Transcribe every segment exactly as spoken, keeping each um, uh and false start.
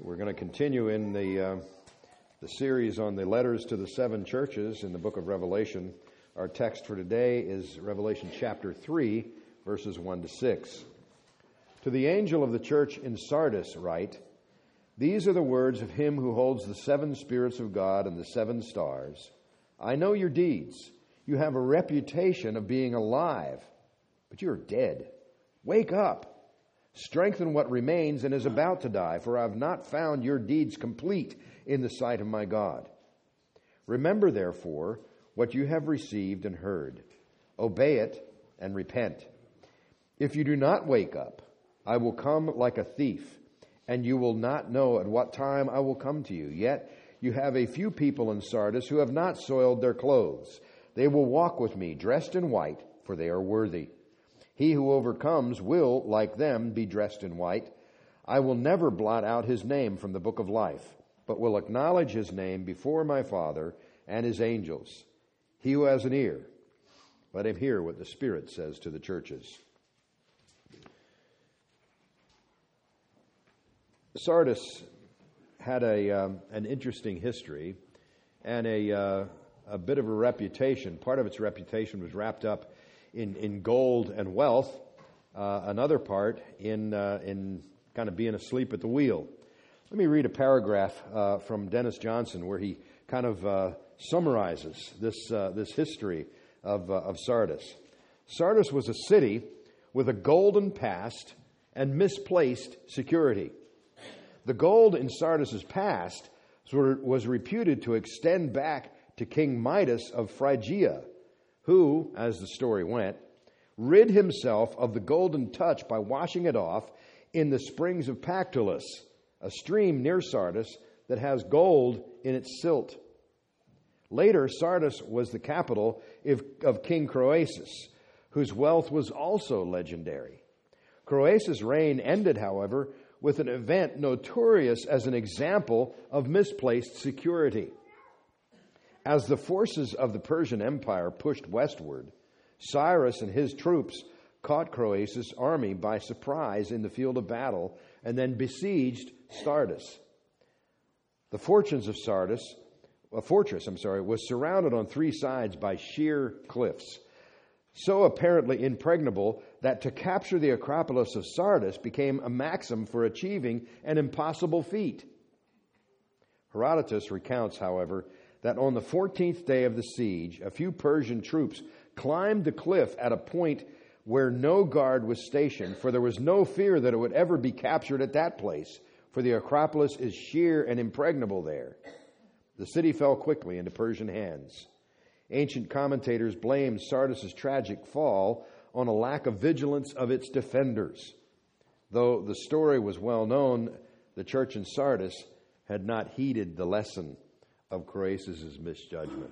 We're going to continue in the uh, the series on the letters to the seven churches in the book of Revelation. Our text for today is Revelation chapter three, verses one to six. To the angel of the church in Sardis write, "These are the words of him who holds the seven spirits of God and the seven stars. I know your deeds. You have a reputation of being alive, but you are dead. Wake up. Strengthen what remains and is about to die, for I have not found your deeds complete in the sight of my God. Remember, therefore, what you have received and heard. Obey it and repent. If you do not wake up, I will come like a thief, and you will not know at what time I will come to you. Yet you have a few people in Sardis who have not soiled their clothes. They will walk with me dressed in white, for they are worthy. He who overcomes will, like them, be dressed in white. I will never blot out his name from the book of life, but will acknowledge his name before my Father and his angels. He who has an ear, let him hear what the Spirit says to the churches." Sardis had a um, an interesting history and a uh, a bit of a reputation. Part of its reputation was wrapped up in, in gold and wealth. Uh, another part in uh, in kind of being asleep at the wheel. Let me read a paragraph uh, from Dennis Johnson where he kind of uh, summarizes this uh, this history of uh, of Sardis. Sardis was a city with a golden past and misplaced security. The gold in Sardis' past was reputed to extend back to King Midas of Phrygia, who, as the story went, rid himself of the golden touch by washing it off in the springs of Pactolus, a stream near Sardis that has gold in its silt. Later, Sardis was the capital of King Croesus, whose wealth was also legendary. Croesus' reign ended, however, with an event notorious as an example of misplaced security. As the forces of the Persian Empire pushed westward, Cyrus and his troops caught Croesus' army by surprise in the field of battle and then besieged Sardis. The fortunes of Sardis, a fortress, I'm sorry, was surrounded on three sides by sheer cliffs, so apparently impregnable that to capture the Acropolis of Sardis became a maxim for achieving an impossible feat. Herodotus recounts, however, that on the fourteenth day of the siege, a few Persian troops climbed the cliff at a point where no guard was stationed, for there was no fear that it would ever be captured at that place, for the Acropolis is sheer and impregnable there. The city fell quickly into Persian hands. Ancient commentators blame Sardis' tragic fall on a lack of vigilance of its defenders. Though the story was well known, the church in Sardis had not heeded the lesson of Croesus' misjudgment.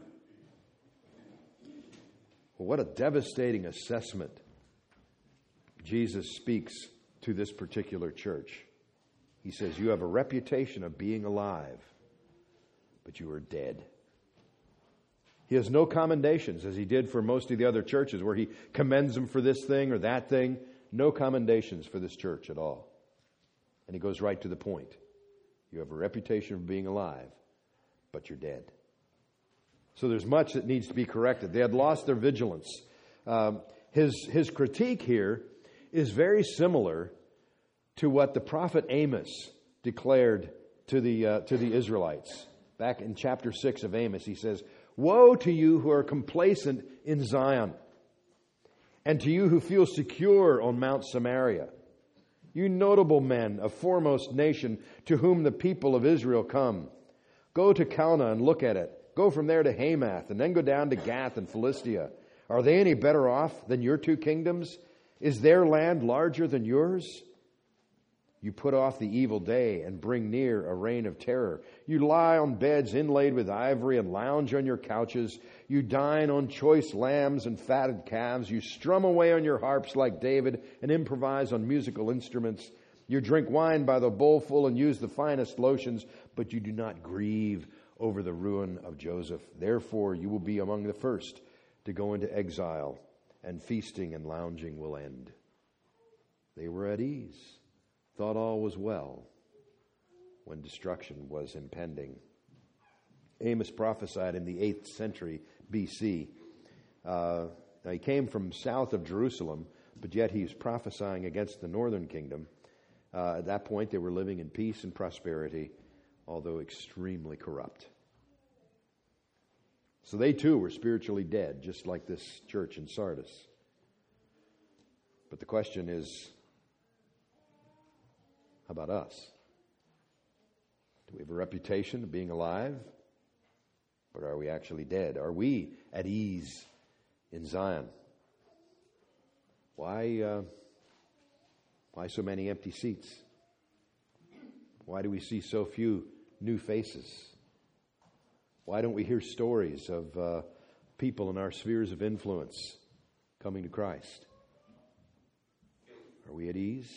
Well, what a devastating assessment Jesus speaks to this particular church. He says, "You have a reputation of being alive, but you are dead." He has no commendations, as he did for most of the other churches, where he commends them for this thing or that thing. No commendations for this church at all. And he goes right to the point. You have a reputation of being alive, but you're dead. So there's much that needs to be corrected. They had lost their vigilance. Um, his, his critique here is very similar to what the prophet Amos declared to the, uh, to the Israelites. Back in chapter six of Amos, he says, "Woe to you who are complacent in Zion, and to you who feel secure on Mount Samaria. You notable men, a foremost nation, to whom the people of Israel come. Go to Calneh and look at it. Go from there to Hamath, and then go down to Gath and Philistia. Are they any better off than your two kingdoms? Is their land larger than yours? You put off the evil day and bring near a reign of terror. You lie on beds inlaid with ivory and lounge on your couches. You dine on choice lambs and fatted calves. You strum away on your harps like David and improvise on musical instruments. You drink wine by the bowlful and use the finest lotions, but you do not grieve over the ruin of Joseph. Therefore, you will be among the first to go into exile, and feasting and lounging will end." They were at ease, thought all was well, when destruction was impending. Amos prophesied in the eighth century B C. Uh, now he came from south of Jerusalem, but yet he was prophesying against the northern kingdom. Uh, at that point, they were living in peace and prosperity, although extremely corrupt. So they too were spiritually dead, just like this church in Sardis. But the question is, how about us? Do we have a reputation of being alive? But are we actually dead? Are we at ease in Zion? Why, uh, why so many empty seats? Why do we see so few new faces? Why don't we hear stories of uh, people in our spheres of influence coming to Christ? Are we at ease?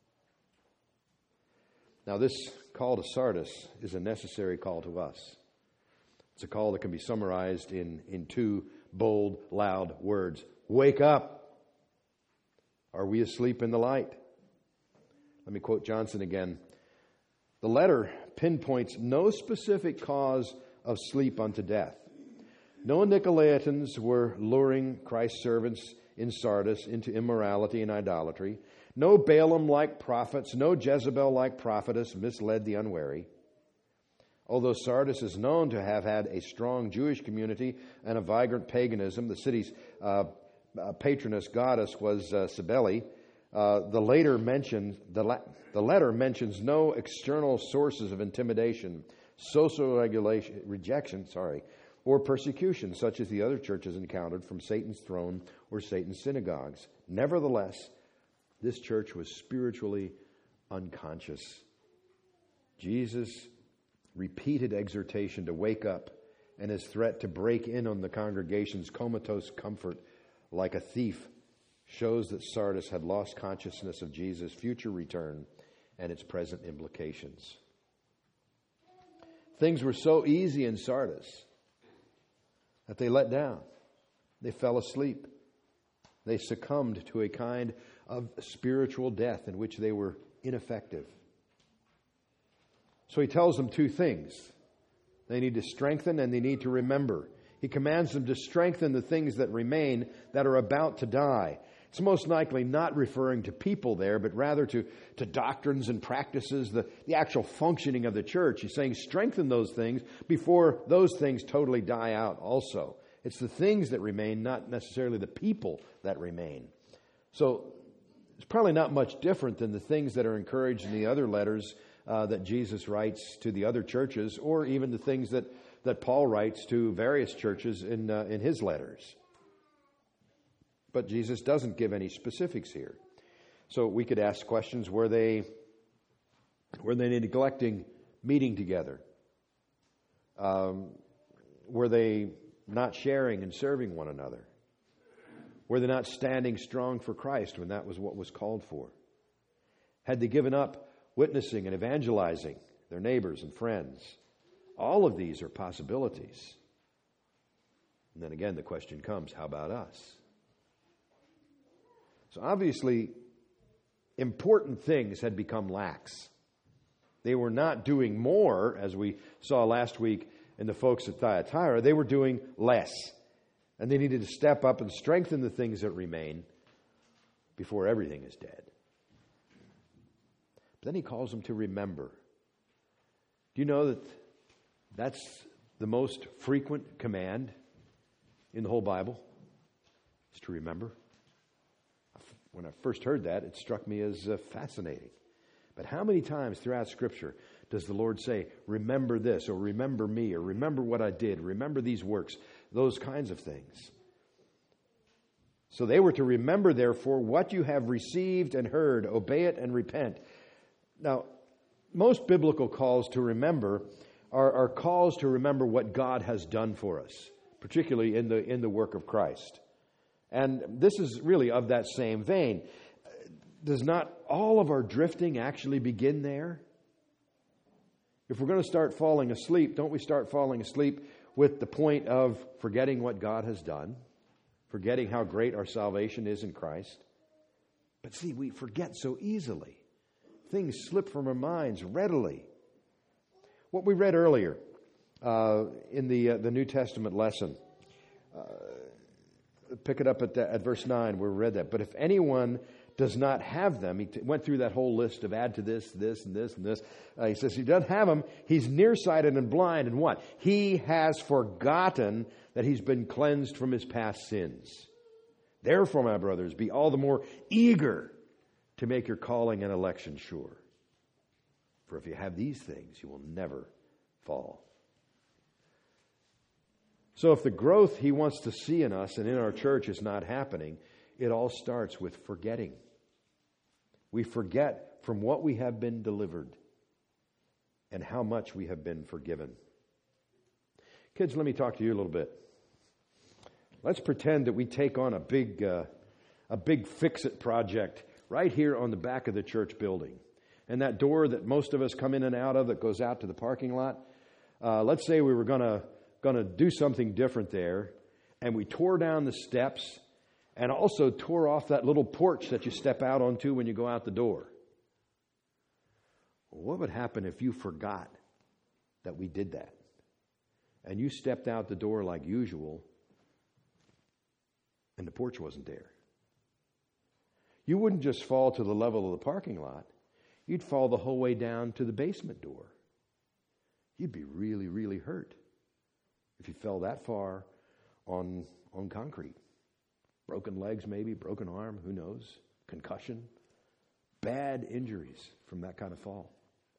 Now, this call to Sardis is a necessary call to us. It's a call that can be summarized in, in two bold, loud words. Wake up! Are we asleep in the light? Let me quote Johnson again. The letter pinpoints no specific cause of sleep unto death. No Nicolaitans were luring Christ's servants in Sardis into immorality and idolatry. No Balaam-like prophets, no Jezebel-like prophetess misled the unwary. Although Sardis is known to have had a strong Jewish community and a vibrant paganism, the city's uh, uh, patroness goddess was uh, Cybele. Uh, the later mentioned the, la- the letter mentions no external sources of intimidation, social regulation, rejection, sorry, or persecution, such as the other churches encountered from Satan's throne or Satan's synagogues. Nevertheless, this church was spiritually unconscious. Jesus' repeated exhortation to wake up and his threat to break in on the congregation's comatose comfort like a thief shows that Sardis had lost consciousness of Jesus' future return and its present implications. Things were so easy in Sardis that they let down. They fell asleep. They succumbed to a kind of spiritual death in which they were ineffective. So he tells them two things. They need to strengthen and they need to remember. He commands them to strengthen the things that remain that are about to die. It's most likely not referring to people there, but rather to, to doctrines and practices, the, the actual functioning of the church. He's saying strengthen those things before those things totally die out also. It's the things that remain, not necessarily the people that remain. So it's probably not much different than the things that are encouraged in the other letters uh, that Jesus writes to the other churches, or even the things that, that Paul writes to various churches in uh, in his letters. But Jesus doesn't give any specifics here. So we could ask questions, were they, were they neglecting meeting together? Um, were they not sharing and serving one another? Were they not standing strong for Christ when that was what was called for? Had they given up witnessing and evangelizing their neighbors and friends? All of these are possibilities. And then again, the question comes, how about us? So obviously, important things had become lax. They were not doing more, as we saw last week in the folks at Thyatira. They were doing less. And they needed to step up and strengthen the things that remain before everything is dead. But then he calls them to remember. Do you know that that's the most frequent command in the whole Bible? Is to remember. When I first heard that, it struck me as uh, fascinating. But how many times throughout Scripture does the Lord say, remember this, or remember me, or remember what I did, remember these works, those kinds of things? So they were to remember, therefore, what you have received and heard, obey it and repent. Now, most biblical calls to remember are, are calls to remember what God has done for us, particularly in the in the work of Christ. And this is really of that same vein. Does not all of our drifting actually begin there? If we're going to start falling asleep, don't we start falling asleep with the point of forgetting what God has done, forgetting how great our salvation is in Christ? But see, we forget so easily. Things slip from our minds readily. What we read earlier uh, in the uh, the New Testament lesson, uh, pick it up at, the, at verse nine, where we read that. But if anyone does not have them, he t- went through that whole list of add to this, this, and this, and this. Uh, he says he doesn't have them. He's nearsighted and blind, and what? He has forgotten that he's been cleansed from his past sins. Therefore, my brothers, be all the more eager to make your calling and election sure. For if you have these things, you will never fall. So if the growth he wants to see in us and in our church is not happening, it all starts with forgetting. We forget from what we have been delivered and how much we have been forgiven. Kids, let me talk to you a little bit. Let's pretend that we take on a big, uh, a big fix-it project right here on the back of the church building. And that door that most of us come in and out of that goes out to the parking lot, uh, let's say we were going to going to do something different there, and we tore down the steps and also tore off that little porch that you step out onto when you go out the door. What would happen if you forgot that we did that? And you stepped out the door like usual, and the porch wasn't there? You wouldn't just fall to the level of the parking lot. You'd fall the whole way down to the basement door. You'd be really, really hurt if you fell that far on, on concrete. Broken legs maybe, broken arm, who knows, concussion. Bad injuries from that kind of fall.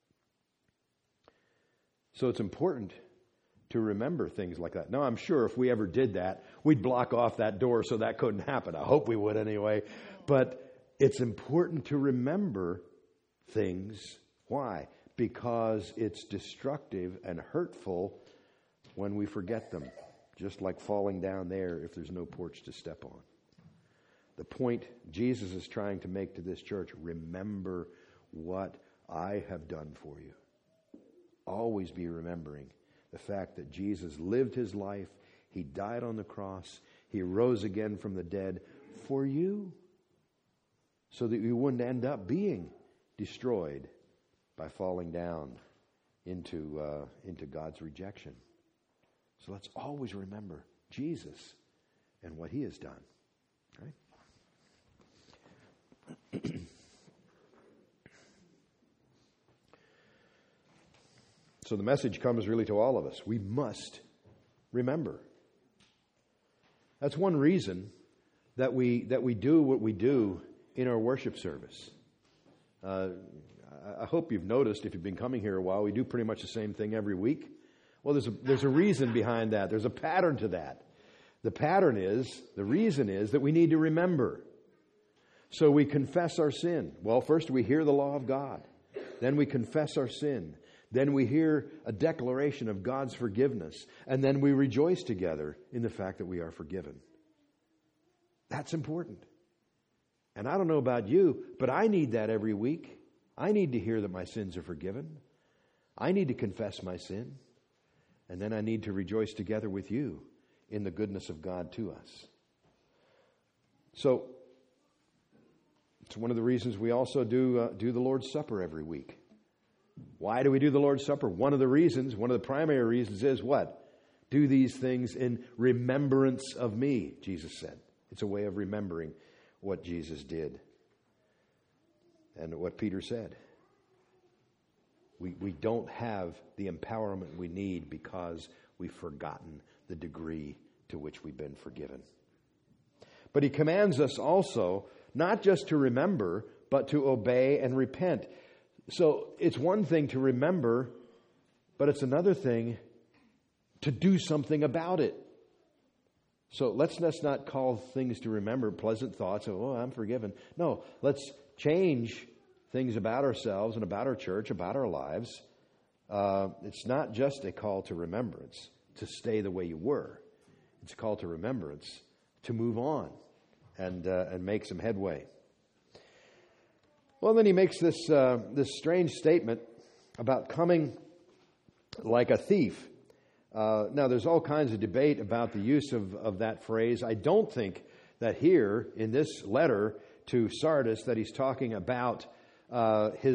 So it's important to remember things like that. Now, I'm sure if we ever did that, we'd block off that door so that couldn't happen. I hope we would anyway. But it's important to remember things. Why? Because it's destructive and hurtful when we forget them. Just like falling down there if there's no porch to step on. The point Jesus is trying to make to this church, remember what I have done for you. Always be remembering the fact that Jesus lived his life, he died on the cross, he rose again from the dead for you, so that you wouldn't end up being destroyed by falling down into uh, into God's rejection. So let's always remember Jesus and what he has done. Right? So the message comes really to all of us. We must remember. That's one reason that we that we do what we do in our worship service. Uh, I hope you've noticed, if you've been coming here a while, we do pretty much the same thing every week. Well, there's a, there's a reason behind that. There's a pattern to that. The pattern is, the reason is that we need to remember. So we confess our sin. Well, first we hear the law of God. Then we confess our sin. Then we hear a declaration of God's forgiveness. And then we rejoice together in the fact that we are forgiven. That's important. And I don't know about you, but I need that every week. I need to hear that my sins are forgiven. I need to confess my sin. And then I need to rejoice together with you in the goodness of God to us. So, it's one of the reasons we also do uh, do the Lord's Supper every week. Why do we do the Lord's Supper? One of the reasons, one of the primary reasons is what? Do these things in remembrance of me, Jesus said. It's a way of remembering what Jesus did and what Peter said. We, we don't have the empowerment we need because we've forgotten the degree to which we've been forgiven. But he commands us also not just to remember, but to obey and repent. So it's one thing to remember, but it's another thing to do something about it. So let's, let's not call things to remember pleasant thoughts of, oh, I'm forgiven. No, let's change things about ourselves and about our church, about our lives. Uh, it's not just a call to remembrance to stay the way you were. It's a call to remembrance to move on and uh, and make some headway. Well, then he makes this uh, this strange statement about coming like a thief. Uh, now, there's all kinds of debate about the use of, of that phrase. I don't think that here in this letter to Sardis that he's talking about uh, his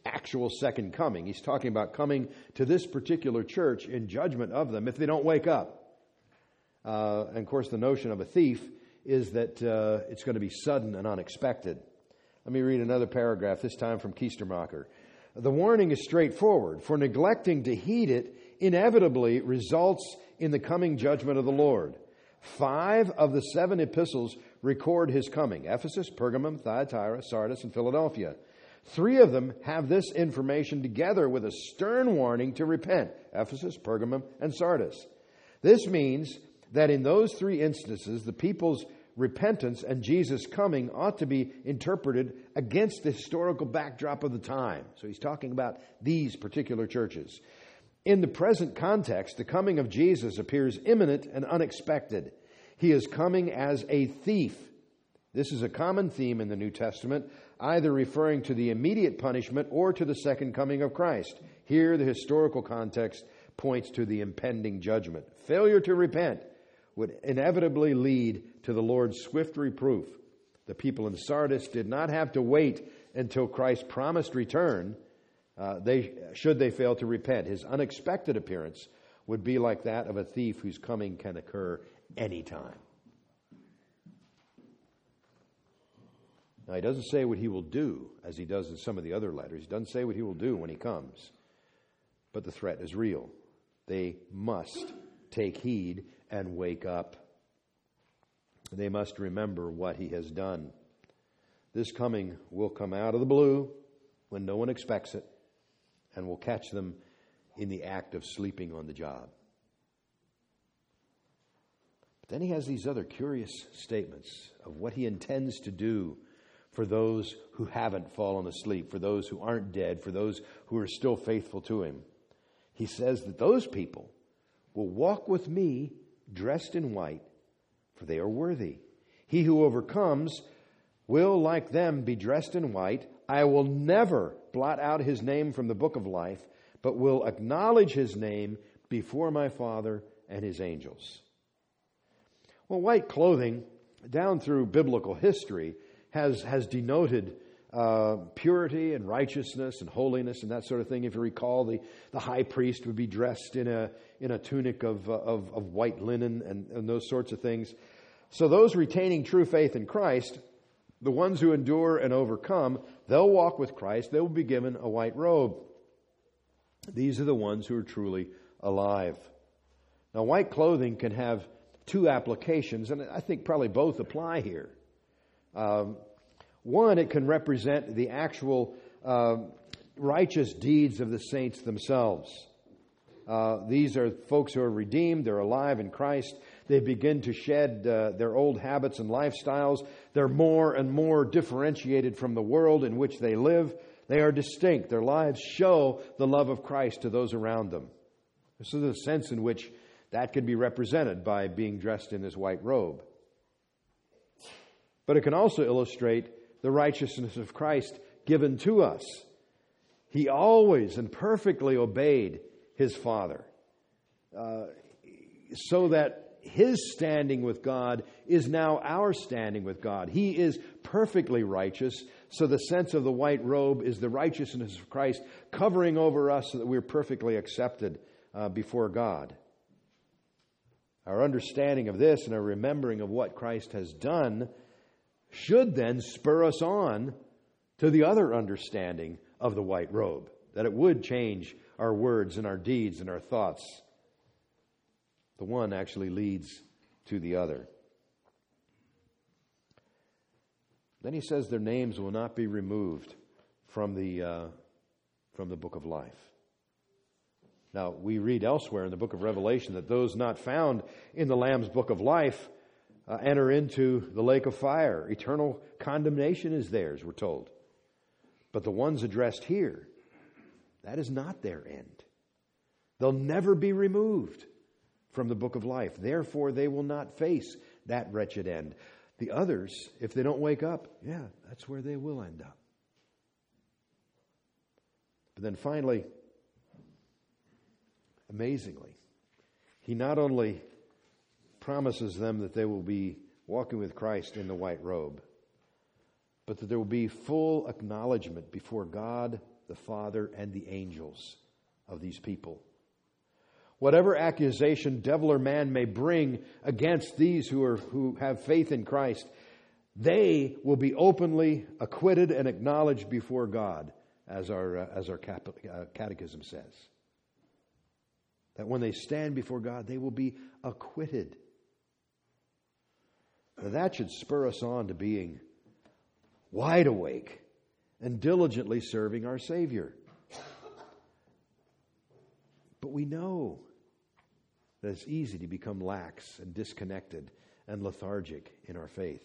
actual second coming. He's talking about coming to this particular church in judgment of them if they don't wake up. Uh, and of course, the notion of a thief is that uh, it's going to be sudden and unexpected. Let me read another paragraph, this time from Keistermacher. The warning is straightforward. For neglecting to heed it inevitably results in the coming judgment of the Lord. Five of the seven epistles record his coming: Ephesus, Pergamum, Thyatira, Sardis, and Philadelphia. Three of them have this information together with a stern warning to repent: Ephesus, Pergamum, and Sardis. This means that in those three instances, the people's repentance and Jesus' coming ought to be interpreted against the historical backdrop of the time. So he's talking about these particular churches. In the present context, the coming of Jesus appears imminent and unexpected. He is coming as a thief. This is a common theme in the New Testament, either referring to the immediate punishment or to the second coming of Christ. Here, the historical context points to the impending judgment. Failure to repent would inevitably lead to the Lord's swift reproof. The people in Sardis did not have to wait until Christ's promised return. Uh, they should they fail to repent. His unexpected appearance would be like that of a thief whose coming can occur anytime. Now, he doesn't say what he will do, as he does in some of the other letters. He doesn't say what he will do when he comes. But the threat is real. They must take heed and wake up. They must remember what he has done. This coming will come out of the blue when no one expects it, and will catch them in the act of sleeping on the job. But then he has these other curious statements of what he intends to do for those who haven't fallen asleep, for those who aren't dead, for those who are still faithful to him. He says that those people will walk with me dressed in white, for they are worthy. He who overcomes will, like them, be dressed in white. I will never blot out his name from the book of life, but will acknowledge his name before my Father and his angels. Well, white clothing, down through biblical history, has, has denoted uh, purity and righteousness and holiness and that sort of thing. If you recall, the, the high priest would be dressed in a in a tunic of, of, of white linen and, and those sorts of things. So those retaining true faith in Christ, the ones who endure and overcome, they'll walk with Christ. They will be given a white robe. These are the ones who are truly alive. Now, white clothing can have two applications, and I think probably both apply here. Um, one, it can represent the actual uh, righteous deeds of the saints themselves. Uh, these are folks who are redeemed. They're alive in Christ. They begin to shed uh, their old habits and lifestyles. They're more and more differentiated from the world in which they live. They are distinct. Their lives show the love of Christ to those around them. This is a sense in which that can be represented by being dressed in this white robe. But it can also illustrate the righteousness of Christ given to us. He always and perfectly obeyed his Father, uh, so that his standing with God is now our standing with God. He is perfectly righteous, so the sense of the white robe is the righteousness of Christ covering over us so that we're perfectly accepted uh, before God. Our understanding of this and our remembering of what Christ has done should then spur us on to the other understanding of the white robe, that it would change our words and our deeds and our thoughts. The one actually leads to the other. Then he says their names will not be removed from the uh, from the book of life. Now, we read elsewhere in the book of Revelation that those not found in the Lamb's book of life uh, enter into the lake of fire. Eternal condemnation is theirs, we're told. But the ones addressed here, that is not their end. They'll never be removed from the book of life. Therefore, they will not face that wretched end. The others, if they don't wake up, yeah, that's where they will end up. But then finally, amazingly, he not only promises them that they will be walking with Christ in the white robe, but that there will be full acknowledgement before God the Father and the angels of these people. Whatever accusation devil or man may bring against these who are who have faith in Christ, they will be openly acquitted and acknowledged before God, as our uh, as our cap- uh, catechism says. That when they stand before God, they will be acquitted. Now that should spur us on to being wide awake and diligently serving our Savior. But we know that it's easy to become lax and disconnected and lethargic in our faith.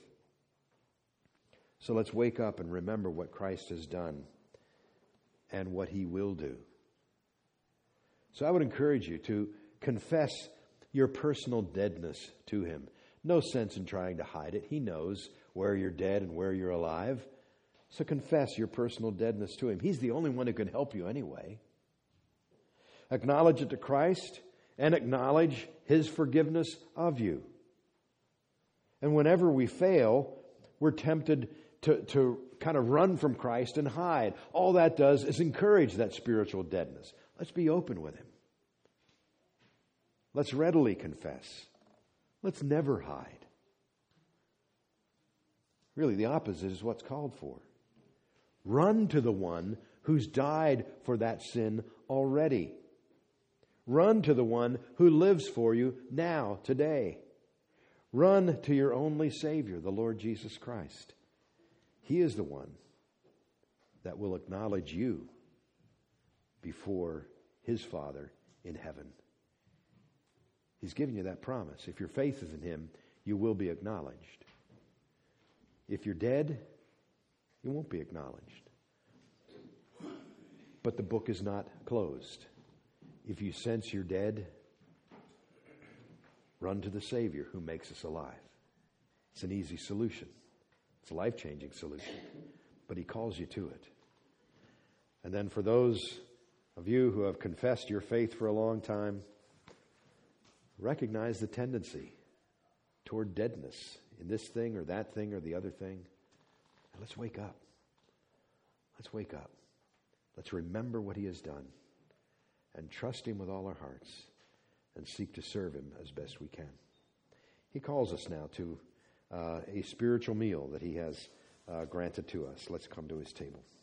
So let's wake up and remember what Christ has done and what He will do. So I would encourage you to confess your personal deadness to Him. No sense in trying to hide it. He knows where you're dead and where you're alive. So confess your personal deadness to Him. He's the only one who can help you anyway. Acknowledge it to Christ and acknowledge His forgiveness of you. And whenever we fail, we're tempted to, to kind of run from Christ and hide. All that does is encourage that spiritual deadness. Let's be open with Him. Let's readily confess. Let's never hide. Really, the opposite is what's called for. Run to the one who's died for that sin already. Run to the one who lives for you now, today. Run to your only Savior, the Lord Jesus Christ. He is the one that will acknowledge you before His Father in heaven. He's given you that promise. If your faith is in Him, you will be acknowledged. If you're dead, you won't be acknowledged. But the book is not closed. If you sense you're dead, run to the Savior who makes us alive. It's an easy solution. It's a life-changing solution. But He calls you to it. And then for those of you who have confessed your faith for a long time, recognize the tendency toward deadness in this thing or that thing or the other thing. And let's wake up. Let's wake up. Let's remember what He has done and trust Him with all our hearts and seek to serve Him as best we can. He calls us now to uh, a spiritual meal that He has uh, granted to us. Let's come to His table.